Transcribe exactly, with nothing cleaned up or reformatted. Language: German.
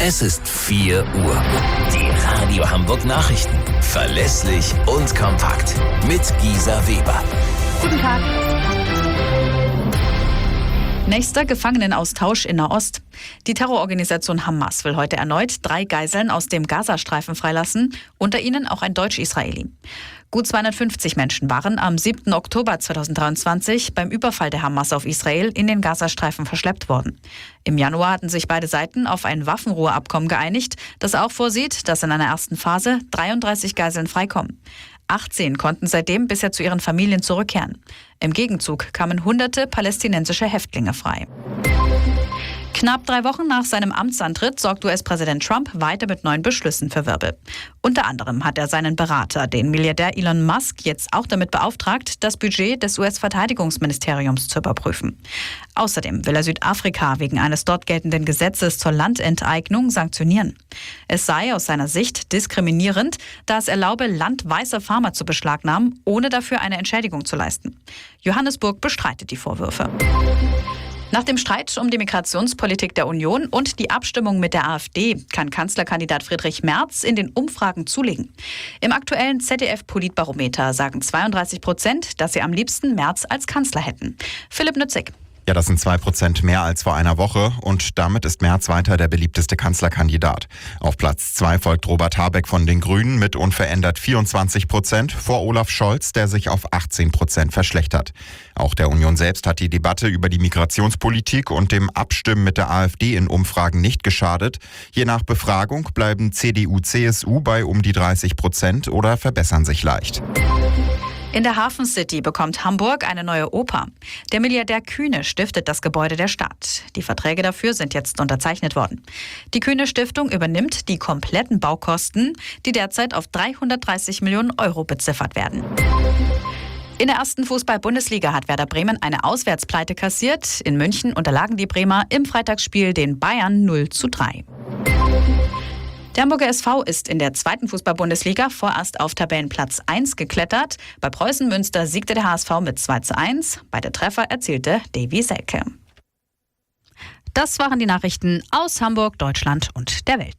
Es ist vier Uhr. Die Radio Hamburg Nachrichten. Verlässlich und kompakt. Mit Gisa Weber. Guten Tag. Nächster Gefangenenaustausch in Nahost. Die Terrororganisation Hamas will heute erneut drei Geiseln aus dem Gazastreifen freilassen, unter ihnen auch ein Deutsch-Israeli. Gut zweihundertfünfzig Menschen waren am siebten Oktober zweitausenddreiundzwanzig beim Überfall der Hamas auf Israel in den Gazastreifen verschleppt worden. Im Januar hatten sich beide Seiten auf ein Waffenruheabkommen geeinigt, das auch vorsieht, dass in einer ersten Phase dreiunddreißig Geiseln freikommen. achtzehn konnten seitdem bisher zu ihren Familien zurückkehren. Im Gegenzug kamen hunderte palästinensische Häftlinge frei. Knapp drei Wochen nach seinem Amtsantritt sorgt U S-Präsident Trump weiter mit neuen Beschlüssen für Wirbel. Unter anderem hat er seinen Berater, den Milliardär Elon Musk, jetzt auch damit beauftragt, das Budget des U S-Verteidigungsministeriums zu überprüfen. Außerdem will er Südafrika wegen eines dort geltenden Gesetzes zur Landenteignung sanktionieren. Es sei aus seiner Sicht diskriminierend, da es erlaube, Land weißer Farmer zu beschlagnahmen, ohne dafür eine Entschädigung zu leisten. Johannesburg bestreitet die Vorwürfe. Nach dem Streit um die Migrationspolitik der Union und die Abstimmung mit der AfD kann Kanzlerkandidat Friedrich Merz in den Umfragen zulegen. Im aktuellen Z D F-Politbarometer sagen zweiunddreißig Prozent, dass sie am liebsten Merz als Kanzler hätten. Philipp Nützig. Ja, das sind zwei Prozent mehr als vor einer Woche und damit ist Merz weiter der beliebteste Kanzlerkandidat. Auf Platz zwei folgt Robert Habeck von den Grünen mit unverändert vierundzwanzig Prozent vor Olaf Scholz, der sich auf achtzehn Prozent verschlechtert. Auch der Union selbst hat die Debatte über die Migrationspolitik und dem Abstimmen mit der AfD in Umfragen nicht geschadet. Je nach Befragung bleiben C D U, C S U bei um die dreißig Prozent oder verbessern sich leicht. In der Hafen City bekommt Hamburg eine neue Oper. Der Milliardär Kühne stiftet das Gebäude der Stadt. Die Verträge dafür sind jetzt unterzeichnet worden. Die Kühne Stiftung übernimmt die kompletten Baukosten, die derzeit auf dreihundertdreißig Millionen Euro beziffert werden. In der ersten Fußball-Bundesliga hat Werder Bremen eine Auswärtspleite kassiert. In München unterlagen die Bremer im Freitagsspiel den Bayern null zu drei. Der Hamburger S V ist in der zweiten Fußball-Bundesliga vorerst auf Tabellenplatz eins geklettert. Bei Preußen Münster siegte der H S V mit zwei zu eins. Beide Treffer erzielte Davy Selke. Das waren die Nachrichten aus Hamburg, Deutschland und der Welt.